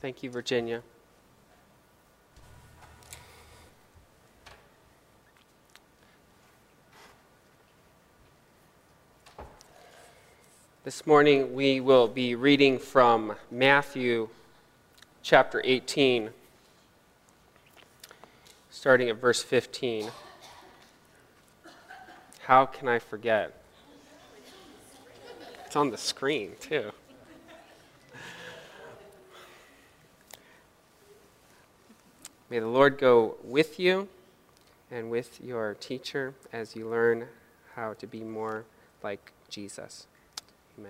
Thank you, Virginia. This morning we will be reading from Matthew chapter 18, starting at verse 15. How can I forget? It's on the screen, too. May the Lord go with you and with your teacher as you learn how to be more like Jesus. Amen.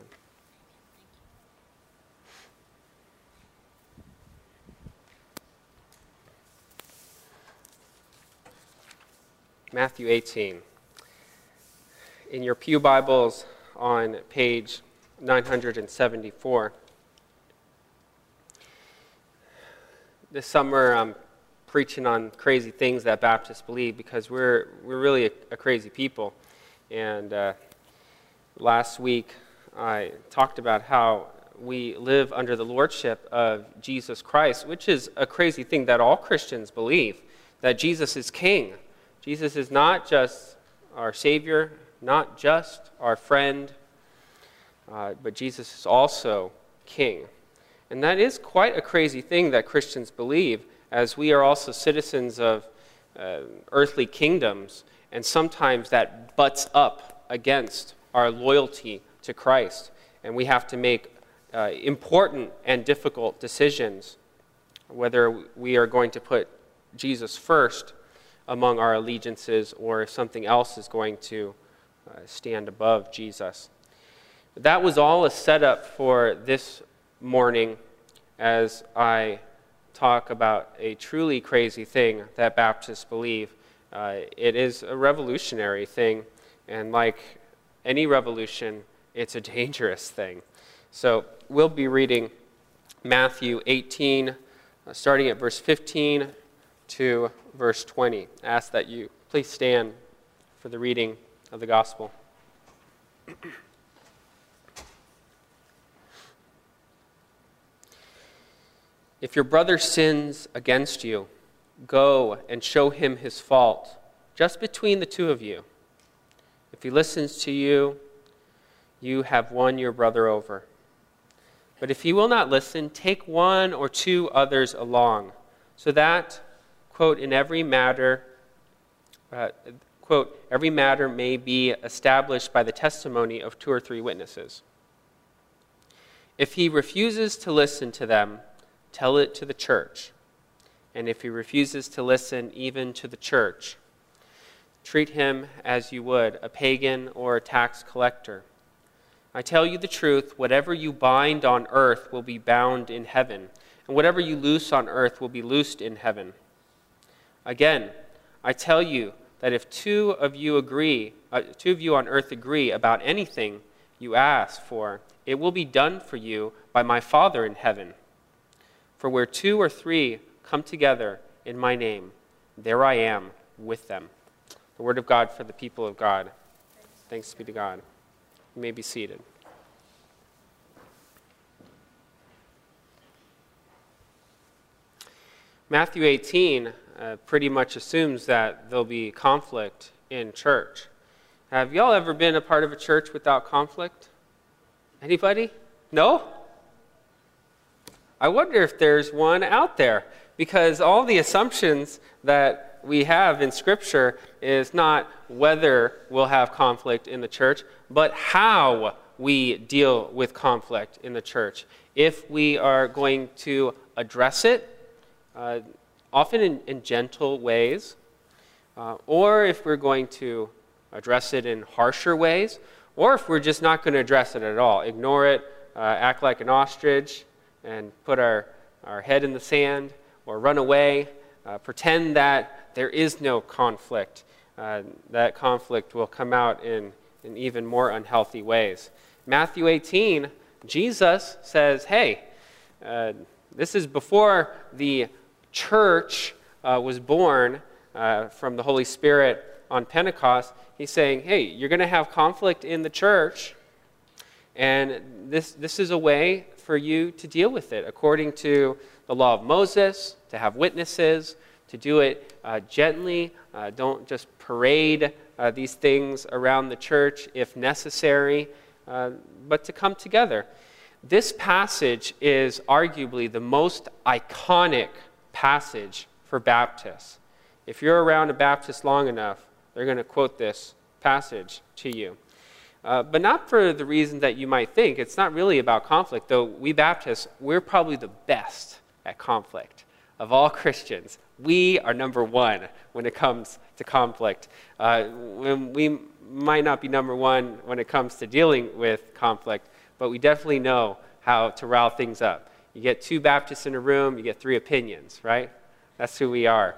Matthew 18. In your pew Bibles on page 974. This summer I'm preaching on crazy things that Baptists believe because we're really a crazy people. And last week I talked about how we live under the lordship of Jesus Christ, which is a crazy thing that all Christians believe, that Jesus is king. Jesus is not just our Savior, not just our friend, but Jesus is also king. And that is quite a crazy thing that Christians believe, as we are also citizens of earthly kingdoms, and sometimes that butts up against our loyalty to Christ, and we have to make important and difficult decisions, whether we are going to put Jesus first among our allegiances or if something else is going to stand above Jesus. That was all a setup for this morning as I talk about a truly crazy thing that Baptists believe. It is a revolutionary thing, and like any revolution, it's a dangerous thing. So we'll be reading Matthew 18, starting at verse 15 to verse 20. I ask that you please stand for the reading of the gospel. If your brother sins against you, go and show him his fault, just between the two of you. If he listens to you, you have won your brother over. But if he will not listen, take one or two others along, so that, quote, in every matter, quote, every matter may be established by the testimony of 2 or 3 witnesses. If he refuses to listen to them, tell it to the church. And if he refuses to listen even to the church, treat him as you would a pagan or a tax collector. I tell you the truth, whatever you bind on earth will be bound in heaven, and whatever you loose on earth will be loosed in heaven. Again, I tell you that if two of you on earth agree about anything you ask for, it will be done for you by my Father in heaven. For where 2 or 3 come together in my name, there I am with them. The word of God for the people of God. Thanks be to God. You may be seated. Matthew 18 pretty much assumes that there'll be conflict in church. Have y'all ever been a part of a church without conflict? Anybody? No? I wonder if there's one out there, because all the assumptions that we have in Scripture is not whether we'll have conflict in the church, but how we deal with conflict in the church. If we are going to address it, often in gentle ways, or if we're going to address it in harsher ways, or if we're just not going to address it at all, ignore it, act like an ostrich, and put our head in the sand, or run away, pretend that there is no conflict. That conflict will come out in even more unhealthy ways. Matthew 18, Jesus says, hey, this is before the church was born from the Holy Spirit on Pentecost. He's saying, hey, you're going to have conflict in the church, and this is a way for you to deal with it according to the law of Moses, to have witnesses, to do it gently. Don't just parade these things around the church if necessary, but to come together. This passage is arguably the most iconic passage for Baptists. If you're around a Baptist long enough, they're going to quote this passage to you. But not for the reason that you might think. It's not really about conflict, though we Baptists, we're probably the best at conflict. Of all Christians, we are number one when it comes to conflict. We might not be number one when it comes to dealing with conflict, but we definitely know how to rile things up. You get 2 Baptists in a room, you get 3 opinions, right? That's who we are.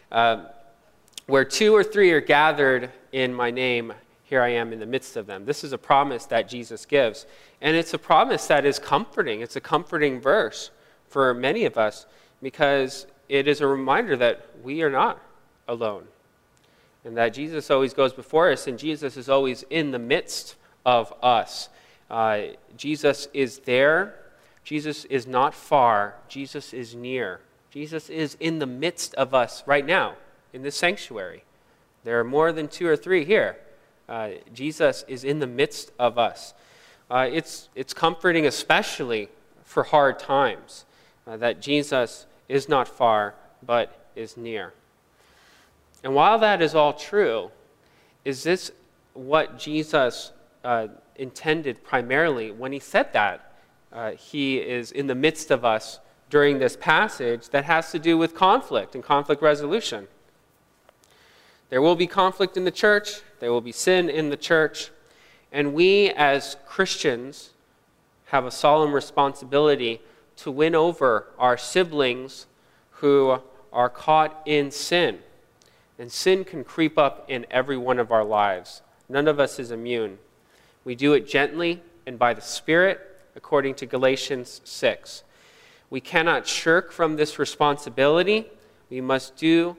Where 2 or 3 are gathered in my name, here I am in the midst of them. This is a promise that Jesus gives. And it's a promise that is comforting. It's a comforting verse for many of us because it is a reminder that we are not alone. And that Jesus always goes before us, and Jesus is always in the midst of us. Jesus is there. Jesus is not far. Jesus is near. Jesus is in the midst of us right now in this sanctuary. There are more than 2 or 3 here. Jesus is in the midst of us. It's comforting, especially for hard times, that Jesus is not far, but is near. And while that is all true, is this what Jesus intended primarily when he said that? He is in the midst of us during this passage that has to do with conflict and conflict resolution. There will be conflict in the church. There will be sin in the church. And we as Christians have a solemn responsibility to win over our siblings who are caught in sin. And sin can creep up in every one of our lives. None of us is immune. We do it gently and by the Spirit, according to Galatians 6. We cannot shirk from this responsibility. We must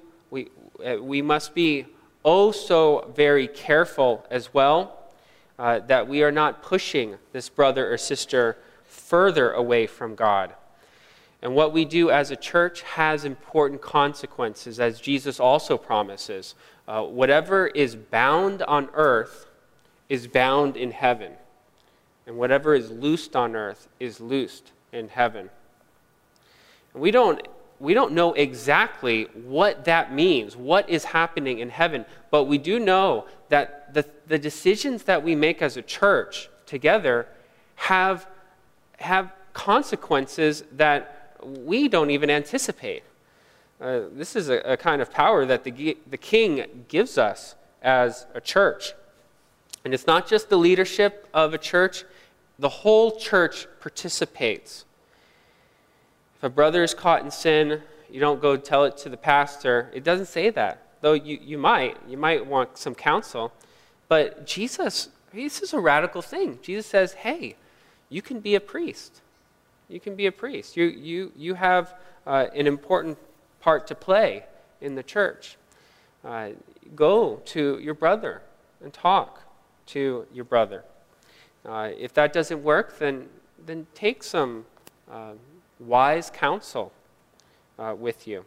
be oh so very careful as well that we are not pushing this brother or sister further away from God. And what we do as a church has important consequences, as Jesus also promises. Whatever is bound on earth is bound in heaven. And whatever is loosed on earth is loosed in heaven. And we don't know exactly what that means, what is happening in heaven, but we do know that the decisions that we make as a church together have consequences that we don't even anticipate. This is a kind of power that the King gives us as a church. And it's not just the leadership of a church, the whole church participates. If a brother is caught in sin, you don't go tell it to the pastor. It doesn't say that, though you might want some counsel. But Jesus, this is a radical thing. Jesus says, hey, you can be a priest. You can be a priest. You have an important part to play in the church. Go to your brother and talk to your brother. If that doesn't work, then take some wise counsel with you.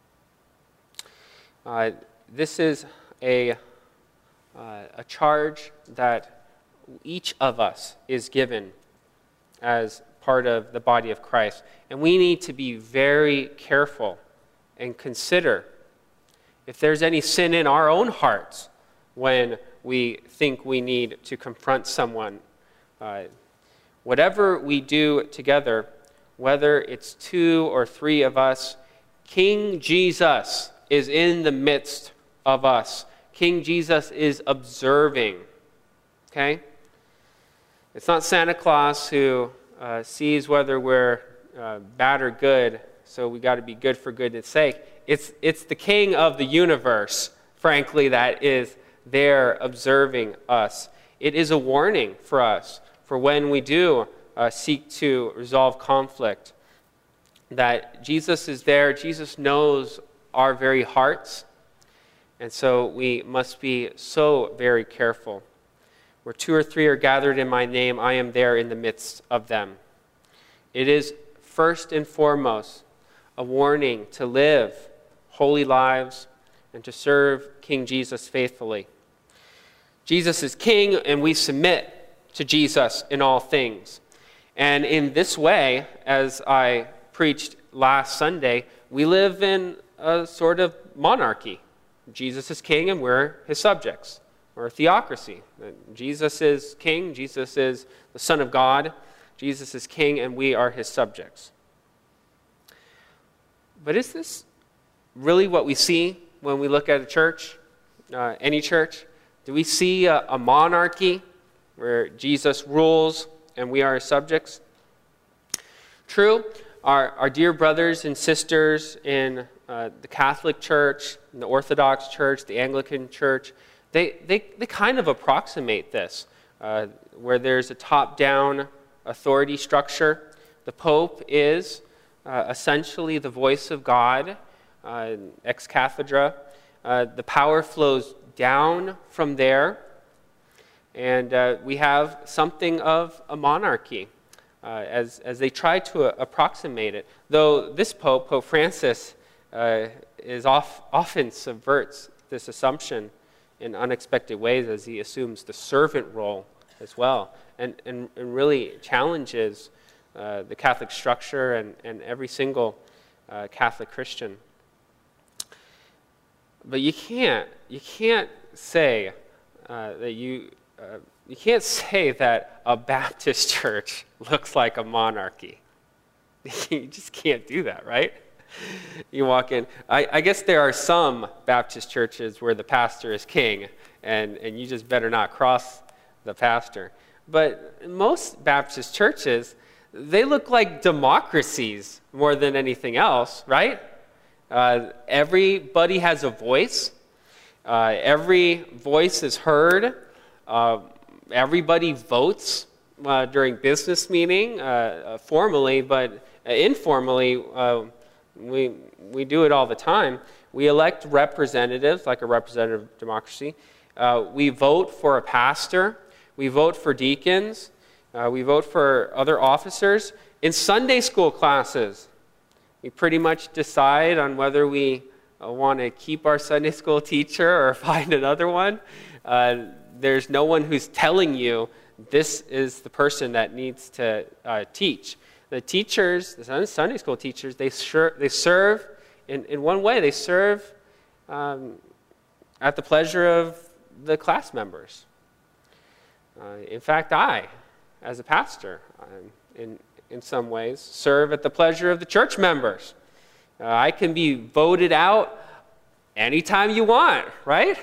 This is a charge that each of us is given as part of the body of Christ. And we need to be very careful and consider if there's any sin in our own hearts when we think we need to confront someone. Whatever we do together, whether it's 2 or 3 of us, King Jesus is in the midst of us. King Jesus is observing. Okay? It's not Santa Claus who sees whether we're bad or good, so we got to be good for goodness sake. It's the King of the universe, frankly, that is there observing us. It is a warning for us for when we do seek to resolve conflict, that Jesus is there. Jesus knows our very hearts, and so we must be so very careful. Where 2 or 3 are gathered in my name, I am there in the midst of them. It is first and foremost a warning to live holy lives and to serve King Jesus faithfully. Jesus is king, and we submit to Jesus in all things. And in this way, as I preached last Sunday, we live in a sort of monarchy. Jesus is king, and we're his subjects. We're a theocracy. Jesus is king. Jesus is the Son of God. Jesus is king, and we are his subjects. But is this really what we see when we look at a church, any church? Do we see a monarchy where Jesus rules and we are his subjects? True, our dear brothers and sisters in the Catholic Church, in the Orthodox Church, the Anglican Church, they kind of approximate this, where there's a top-down authority structure. The Pope is essentially the voice of God, ex cathedra. The power flows down from there, and we have something of a monarchy as they try to approximate it. Though this Pope, Pope Francis, often subverts this assumption in unexpected ways as he assumes the servant role as well, and really challenges the Catholic structure and every single Catholic Christian. But you can't say that you can't say that a Baptist church looks like a monarchy. You just can't do that, right? You walk in. I guess there are some Baptist churches where the pastor is king, and you just better not cross the pastor. But most Baptist churches, they look like democracies more than anything else, right? Everybody has a voice. Every voice is heard. Everybody votes during business meeting, formally, but informally, we do it all the time. We elect representatives, like a representative democracy. We vote for a pastor. We vote for deacons. We vote for other officers. In Sunday school classes, we pretty much decide on whether we want to keep our Sunday school teacher or find another one. There's no one who's telling you this is the person that needs to teach. The teachers, the Sunday school teachers, they serve in one way. They serve at the pleasure of the class members. In fact, I, as a pastor, in some ways, serve at the pleasure of the church members. I can be voted out anytime you want, right?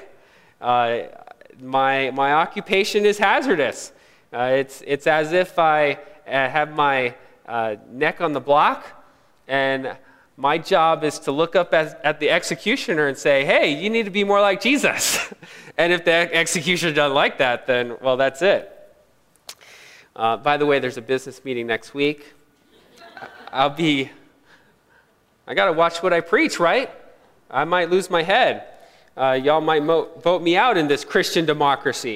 My occupation is hazardous. It's as if I have my neck on the block, and my job is to look up at the executioner and say, hey, you need to be more like Jesus. And if the executioner doesn't like that, then, well, that's it. By the way, there's a business meeting next week. I got to watch what I preach, right? I might lose my head. Y'all might vote me out in this Christian democracy.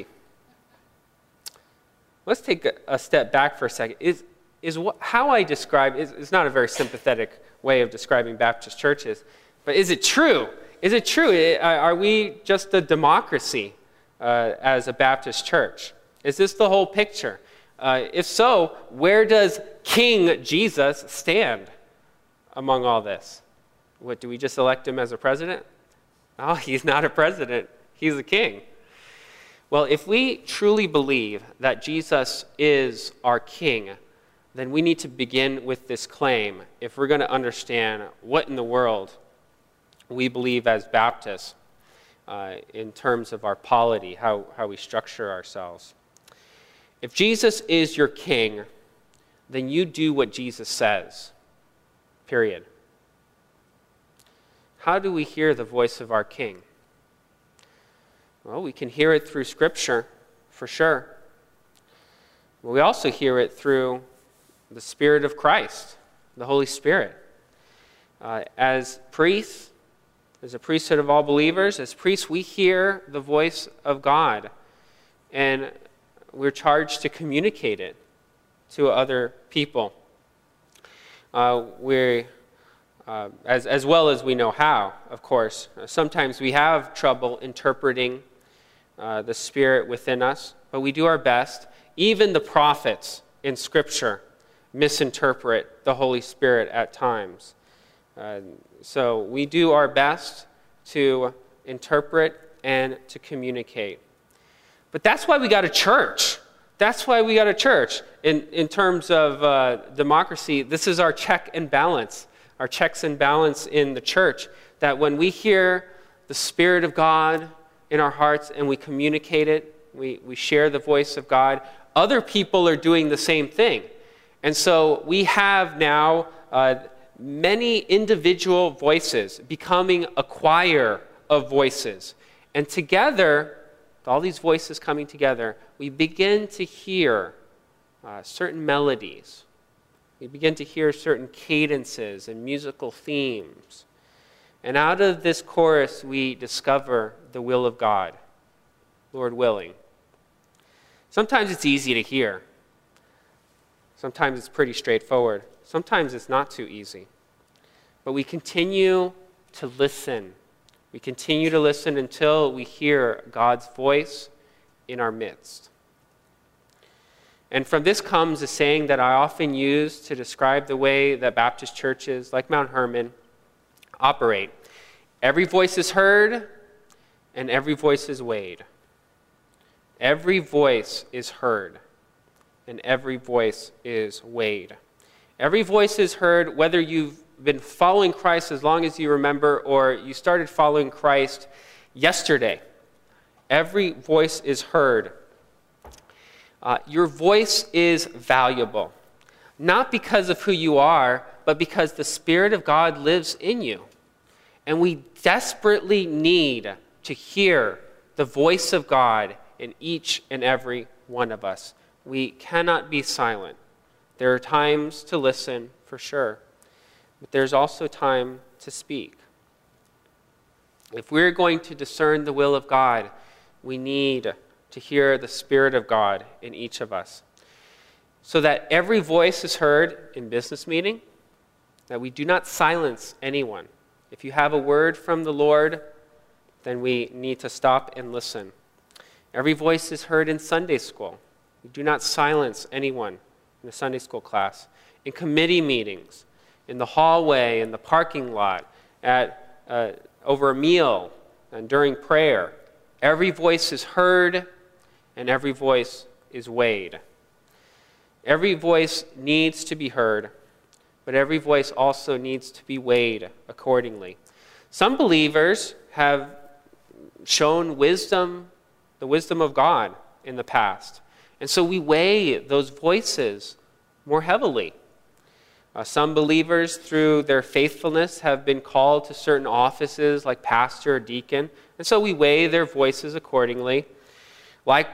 Let's take a step back for a second. How I describe is not a very sympathetic way of describing Baptist churches, but is it true? Is it true? Are we just a democracy as a Baptist church? Is this the whole picture? If so, where does King Jesus stand among all this? What, do we just elect him as a president? Oh, he's not a president. He's a king. Well, if we truly believe that Jesus is our king, then we need to begin with this claim if we're going to understand what in the world we believe as Baptists in terms of our polity, how we structure ourselves. If Jesus is your king, then you do what Jesus says, period. How do we hear the voice of our king? Well, we can hear it through Scripture, for sure. But we also hear it through the Spirit of Christ, the Holy Spirit. As priests, as a priesthood of all believers, as priests, we hear the voice of God, and we're charged to communicate it to other people. We as well as we know how, of course. Sometimes we have trouble interpreting the Spirit within us, but we do our best. Even the prophets in Scripture misinterpret the Holy Spirit at times. So we do our best to interpret and to communicate. But that's why we got a church. That's why we got a church. In terms of democracy, this is our check and balance, our checks and balance in the church, that when we hear the Spirit of God in our hearts and we communicate it, we share the voice of God, other people are doing the same thing. And so we have now many individual voices becoming a choir of voices. And together, all these voices coming together, we begin to hear certain melodies. We begin to hear certain cadences and musical themes. And out of this chorus, we discover the will of God, Lord willing. Sometimes it's easy to hear. Sometimes it's pretty straightforward. Sometimes it's not too easy. But we continue to listen. We continue to listen until we hear God's voice in our midst. And from this comes a saying that I often use to describe the way that Baptist churches like Mount Hermon operate. Every voice is heard, and every voice is weighed. Every voice is heard, and every voice is weighed. Every voice is heard, whether you've been following Christ as long as you remember, or you started following Christ yesterday. Every voice is heard. Your voice is valuable, not because of who you are, but because the Spirit of God lives in you. And we desperately need to hear the voice of God in each and every one of us. We cannot be silent. There are times to listen, for sure, but there's also time to speak. If we're going to discern the will of God, we need to hear the Spirit of God in each of us, so that every voice is heard in business meeting, that we do not silence anyone. If you have a word from the Lord, then we need to stop and listen. Every voice is heard in Sunday school. We do not silence anyone in the Sunday school class. In committee meetings, in the hallway, in the parking lot, over a meal, and during prayer. Every voice is heard, and every voice is weighed. Every voice needs to be heard, but every voice also needs to be weighed accordingly. Some believers have shown wisdom, the wisdom of God in the past. And so we weigh those voices more heavily. Some believers, through their faithfulness, have been called to certain offices like pastor or deacon. And so we weigh their voices accordingly. Like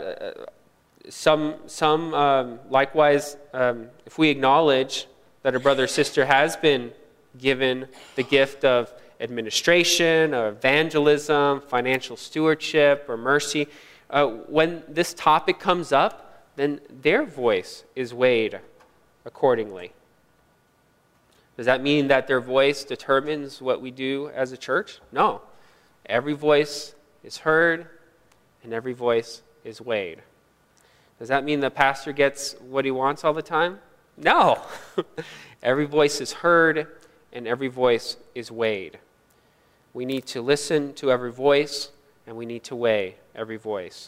likewise, if we acknowledge that a brother or sister has been given the gift of administration, or evangelism, financial stewardship, or mercy, when this topic comes up, then their voice is weighed accordingly. Does that mean that their voice determines what we do as a church? No. Every voice is heard, and every voice is weighed. Does that mean the pastor gets what he wants all the time? No. Every voice is heard, and every voice is weighed. We need to listen to every voice, and we need to weigh every voice.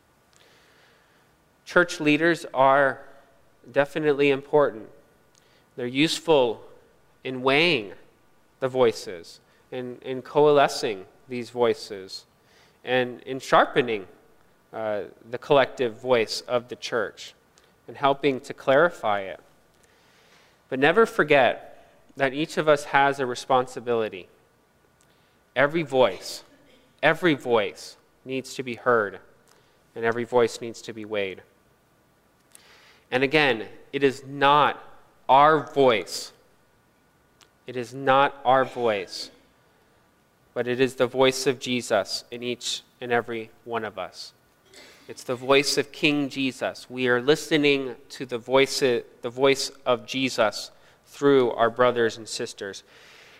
Church leaders are definitely important. They're useful in weighing the voices, in coalescing these voices, and in sharpening the collective voice of the church, and helping to clarify it. But never forget that each of us has a responsibility. Every voice needs to be heard, and every voice needs to be weighed. And again, it is not our voice. It is not our voice, but it is the voice of Jesus in each and every one of us. It's the voice of King Jesus. We are listening to the voice of Jesus through our brothers and sisters.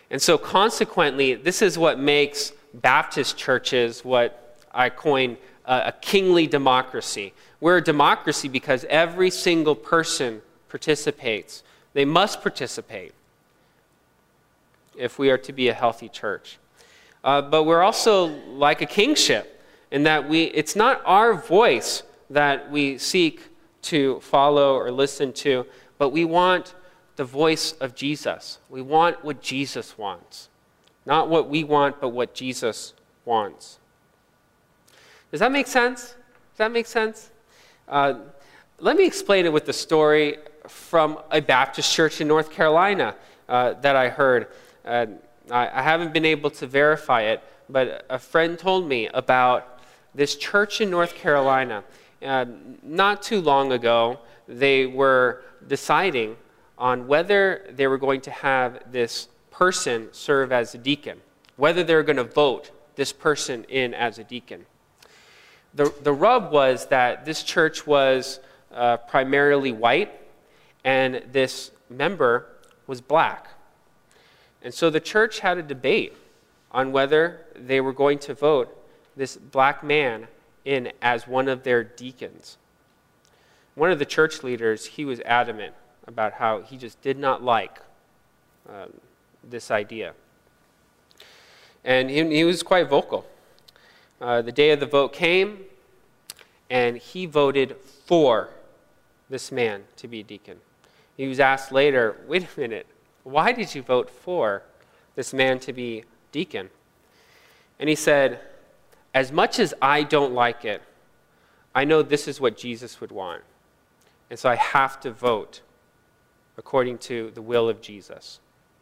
And so consequently, this is what makes Baptist churches what I coin a kingly democracy. We're a democracy because every single person participates. They must participate if we are to be a healthy church. But we're also like a kingship in that it's not our voice that we seek to follow or listen to, but we want the voice of Jesus. We want what Jesus wants. Not what we want, but what Jesus wants. Does that make sense? Does that make sense? Let me explain it with the story from a Baptist church in North Carolina that I heard. I haven't been able to verify it, but a friend told me about this church in North Carolina. Not too long ago, they were deciding on whether they were going to have this person serve as a deacon, whether they were going to vote this person in as a deacon. The rub was that this church was primarily white, and this member was black. And so the church had a debate on whether they were going to vote this black man in as one of their deacons. One of the church leaders, he was adamant about how he just did not like this idea. And he was quite vocal. The day of the vote came, and he voted for this man to be deacon. He was asked later, wait a minute, why did you vote for this man to be deacon? And he said, as much as I don't like it, I know this is what Jesus would want. And so I have to vote according to the will of Jesus.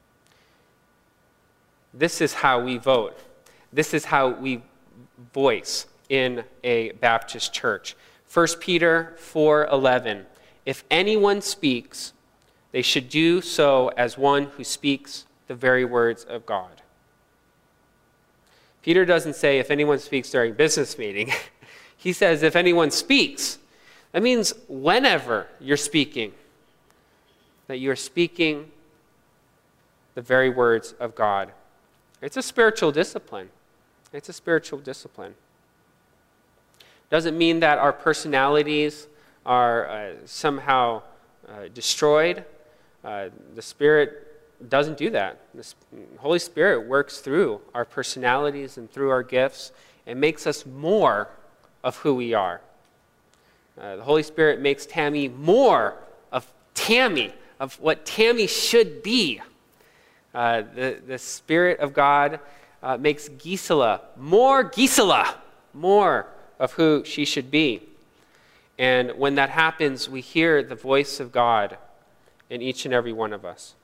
This is how we vote. This is how we voice in a Baptist church. 1 Peter 4:11. If anyone speaks, they should do so as one who speaks the very words of God. Peter doesn't say if anyone speaks during business meeting. He says if anyone speaks. That means whenever you're speaking, that you're speaking the very words of God. It's a spiritual discipline. It's a spiritual discipline. Doesn't mean that our personalities are somehow destroyed. The Spirit doesn't do that. The Holy Spirit works through our personalities and through our gifts and makes us more of who we are. The Holy Spirit makes Tammy more of Tammy, of what Tammy should be. The Spirit of God makes Gisela, more of who she should be. And when that happens, we hear the voice of God in each and every one of us.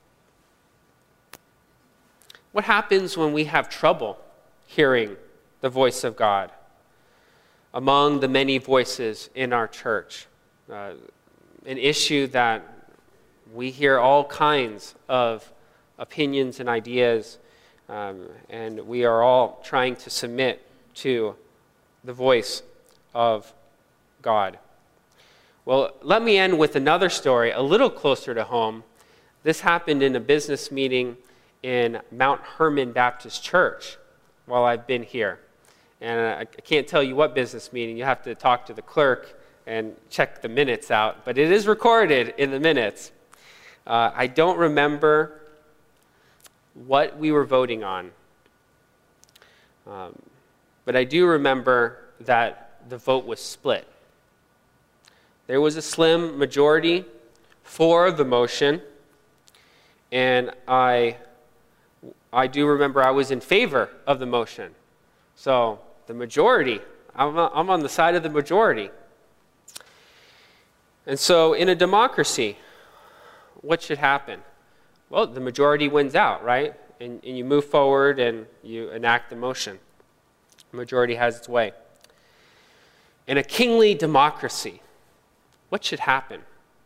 What happens when we have trouble hearing the voice of God? Among the many voices in our church, an issue that we hear all kinds of opinions and ideas, and we are all trying to submit to the voice of God. Well, let me end with another story a little closer to home. This happened in a business meeting in Mount Hermon Baptist Church while I've been here. And I can't tell you what business meeting. You have to talk to the clerk and check the minutes out. But it is recorded in the minutes. I don't remember what we were voting on. But I do remember that the vote was split. There was a slim majority for the motion. And I do remember I was in favor of the motion. So the majority, I'm on the side of the majority. And so in a democracy, what should happen? Well, the majority wins out, right? And you move forward and you enact the motion. The majority has its way. In a kingly democracy, what should happen?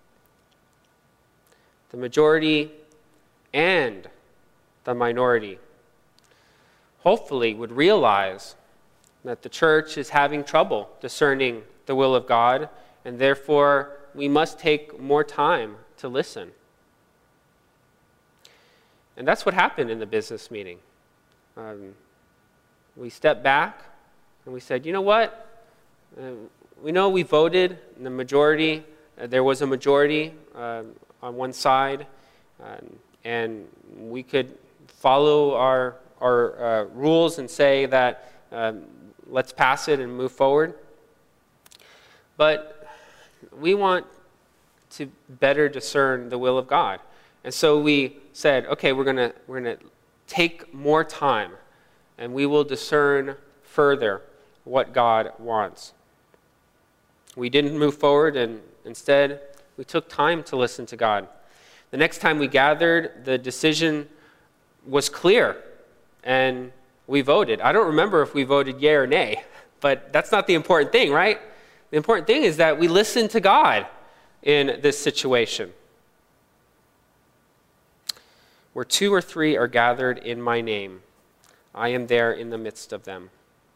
The majority and the minority hopefully would realize that the church is having trouble discerning the will of God, and therefore we must take more time to listen. And that's what happened in the business meeting. We stepped back and we said, you know what? We know we voted in the majority. There was a majority on one side, and we could follow our rules and say that let's pass it and move forward. But we want to better discern the will of God. And so we said, okay, we're gonna take more time, and we will discern further what God wants. We didn't move forward, and instead we took time to listen to God. The next time we gathered, the decision was clear, and we voted. I don't remember if we voted yea or nay, but that's not the important thing, right? The important thing is that we listened to God in this situation. Where 2 or 3 are gathered in my name, I am there in the midst of them.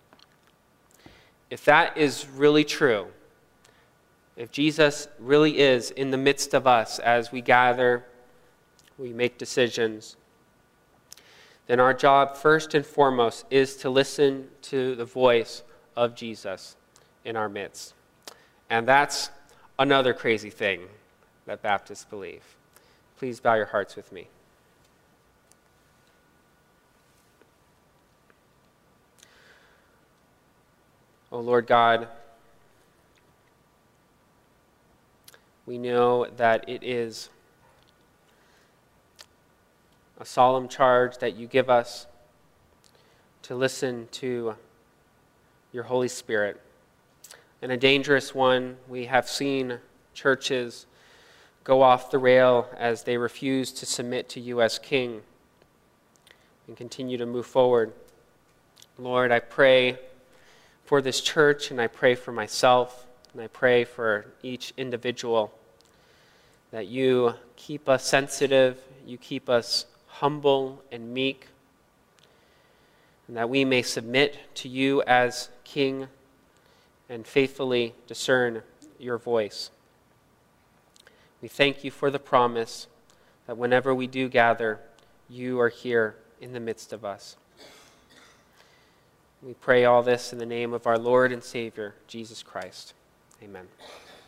If that is really true, if Jesus really is in the midst of us as we gather, we make decisions, then our job first and foremost is to listen to the voice of Jesus in our midst. And that's another crazy thing that Baptists believe. Please bow your hearts with me. Oh Lord God, we know that it is a solemn charge that you give us to listen to your Holy Spirit, and a dangerous one. We have seen churches go off the rail as they refuse to submit to you as King and continue to move forward. Lord, I pray for this church, and I pray for myself, and I pray for each individual that you keep us sensitive, you keep us humble and meek, and that we may submit to you as King and faithfully discern your voice. We thank you for the promise that whenever we do gather, you are here in the midst of us. We pray all this in the name of our Lord and Savior, Jesus Christ. Amen.